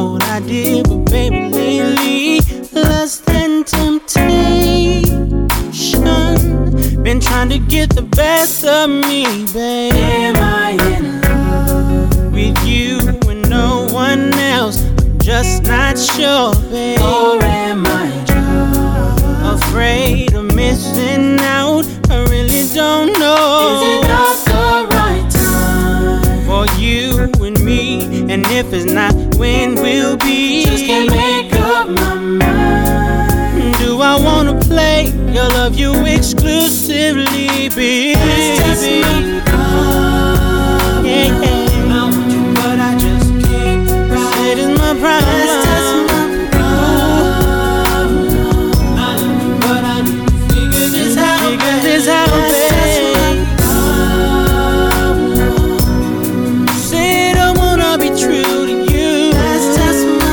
what I did, but baby, lately, lust and temptation been trying to get the best of me, babe. Am I in love with you and no one else? I'm just not sure, babe. or am I just Afraid of missing out, I really don't know. Is it not the right time for you and me? And if it's not, when will be? Just can't make up my mind. Do I wanna play your love you exclusively, baby? Let's test my love. Yeah, yeah. I want you, but I just can't. It is my problem. Let's test my love. I love you, but I need to figure this out. Figure this out, Let's test babe. my love. Said I wanna be true to you. Let's test my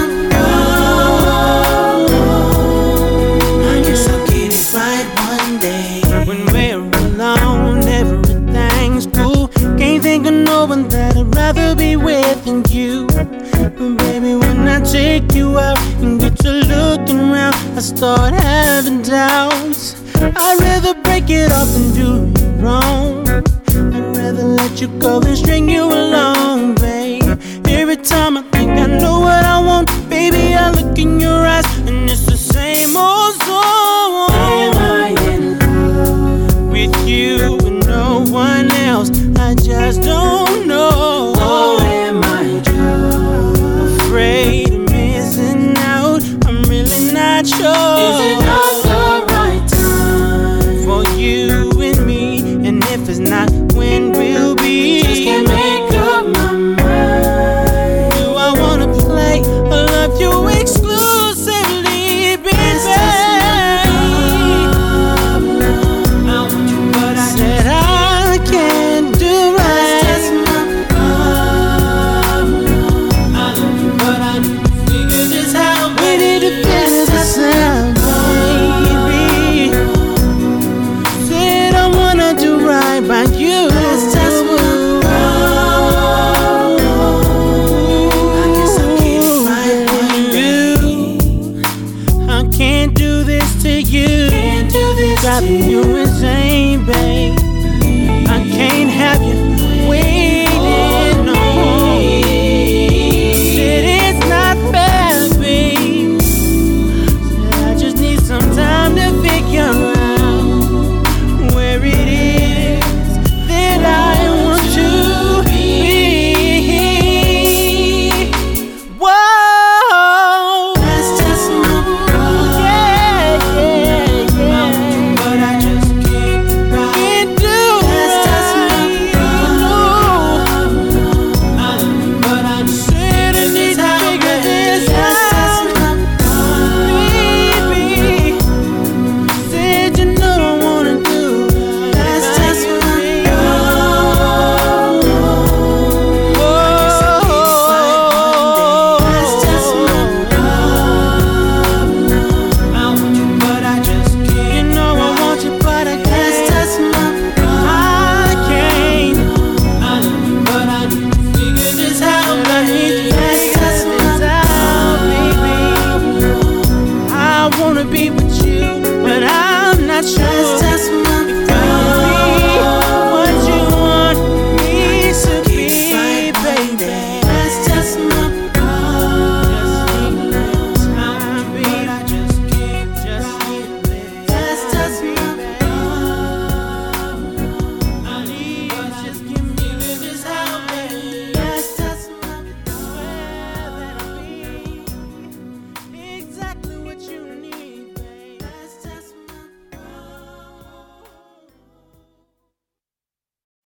love. I guess I'll get it right one day. When we're alone, everything's cool. Can't think of no one that I'd rather be with than you. But baby, when I take you out and get to looking around, I start having doubts. I'd rather break it off than do you wrong. I'd rather let you go than string you along, babe. Every time I think I know what I want, baby, I look in your eyes and it's the same old song. Am I in love With you and no one else, I just don't know. or am I just Afraid of missing out, I'm really not sure. Is it not the right time for you and me? And if it's not, when will be? Just can't make up my mind. Do I wanna play or love you exclusively, baby? I want you, but I Said I can't do right. test my love. I love you, but I need to figure this out. We need to figure this out, baby. Said I wanna do right by you. Let's test my love. I guess I'll get it right one day. I can't do this to you. Can't do this to Dropping you. you